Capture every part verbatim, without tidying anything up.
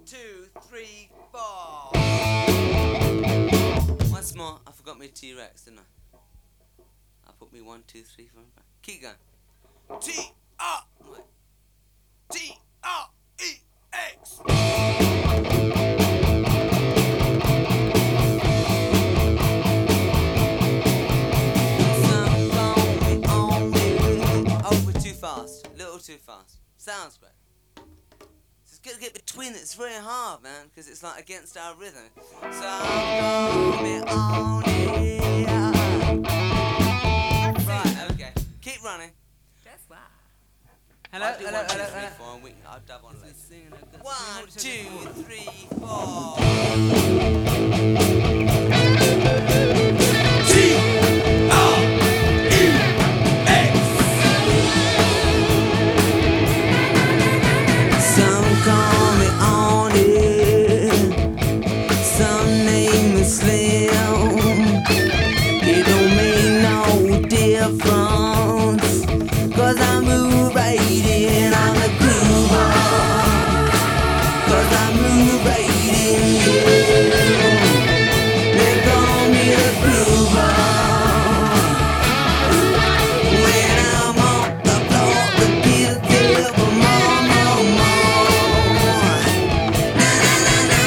two, three, four. Once more, I forgot my T-Rex, didn't I? I put me one, two, three, four, five. Keep going. T R T R E X. Some call me only. Oh, we're too fast. A little too fast. Sounds great. It's got to get between it. It's very hard, man, because it's like against our rhythm. Some call me only. Right, okay. Keep running. That's why. Hello, I'll do hello, one, two, hello, three, hello. four, and we, I'll dub on later. One, two, three, four. T R E X. Some call me on it. Some name me Slim. It don't make no difference, 'cause I move right in on the groove. 'Cause I move right in, yeah. They call me the groover. When I'm on the floor, the kids give more, more, more. Na na na na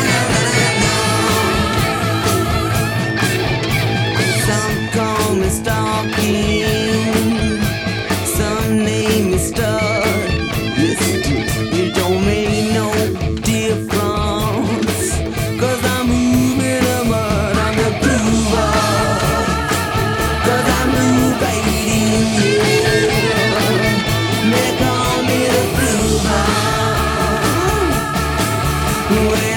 na na na. Some call me stalking. Some name me stud. It don't make no difference, 'cause I'm moving the mud on the groover. 'Cause I move right in, yeah. They call me the groover. When